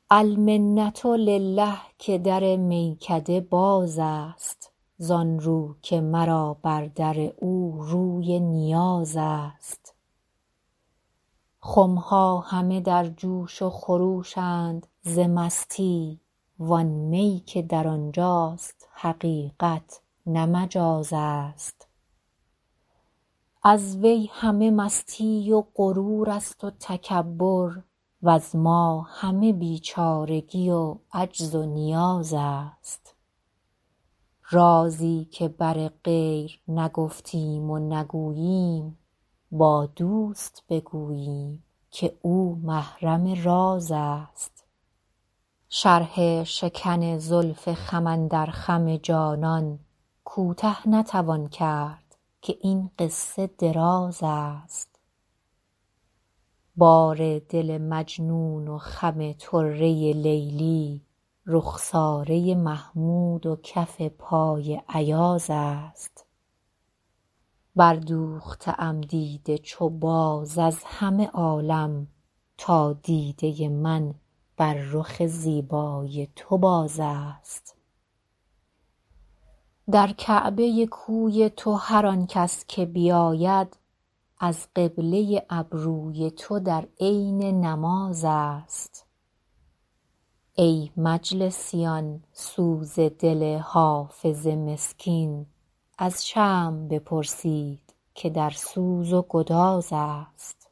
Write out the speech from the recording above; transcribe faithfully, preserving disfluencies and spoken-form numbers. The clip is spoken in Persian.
المنة لله که در میکده باز است زان رو که مرا بر در او روی نیاز است خمها همه در جوش و خروشند ز مستی وآن می که در آنجاست حقیقت نه مجاز است از وی همه مستی و غرور است و تکبر وز ما همه بیچارگی و عجز و نیاز است رازی که بر غیر نگفتیم و نگوییم با دوست بگوییم که او محرم راز است شرح شکن زلف خم اندر خم جانان کوته نتوان کرد که این قصه دراز است بار دل مجنون و خم طره لیلی رخساره محمود و کف پای ایاز است بردوخته ام دیده چو باز از همه عالم تا دیده من بر رخ زیبای تو باز است در کعبه کوی تو هر آن کس که بیاید از قبله ابروی تو در عین نماز است ای مجلسیان سوز دل حافظ مسکین از شمع بپرسید که در سوز و گداز است